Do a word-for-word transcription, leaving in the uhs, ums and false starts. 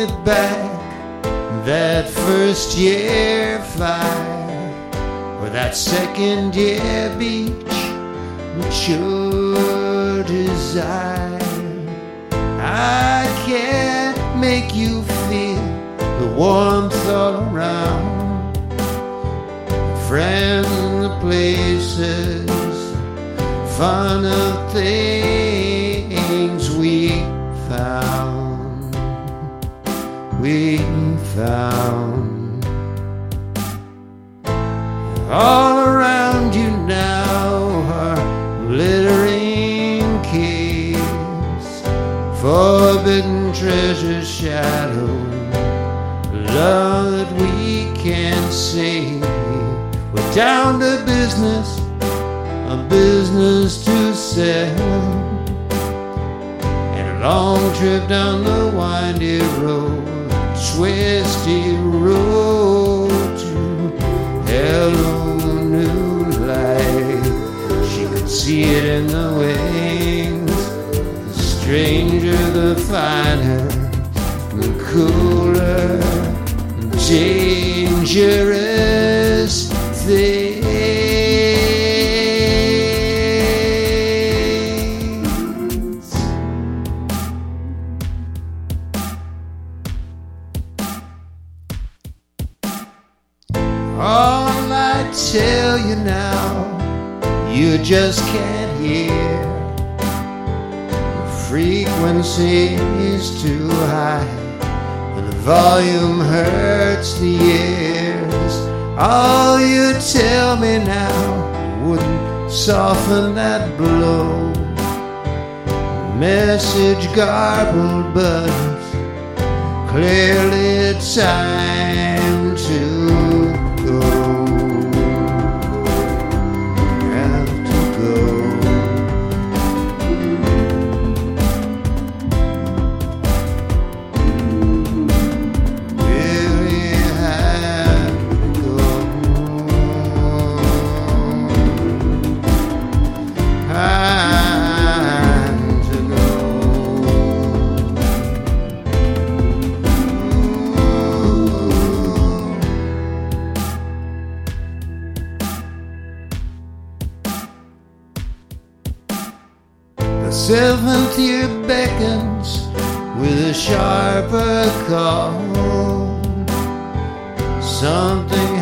back that first year fire, or that second year beach with your desire. I can't make you feel the warmth all around, the friends and the places, fun of things we found, we found. All around you now are glittering caves, forbidden treasure shadow, love that we can't save. We're down to business, a business to sell, and a long trip down the windy road, twisty road to hello new life. She could see it in the wings, the stranger the finer, the cooler, dangerous things. All I tell you now, you just can't hear. The frequency is too high, and the volume hurts the ears. All you tell me now wouldn't soften that blow. Message garbled, but clearly time to go. Have to go. Really have to go. Time to go. The seventh year beckons with a sharper call. Something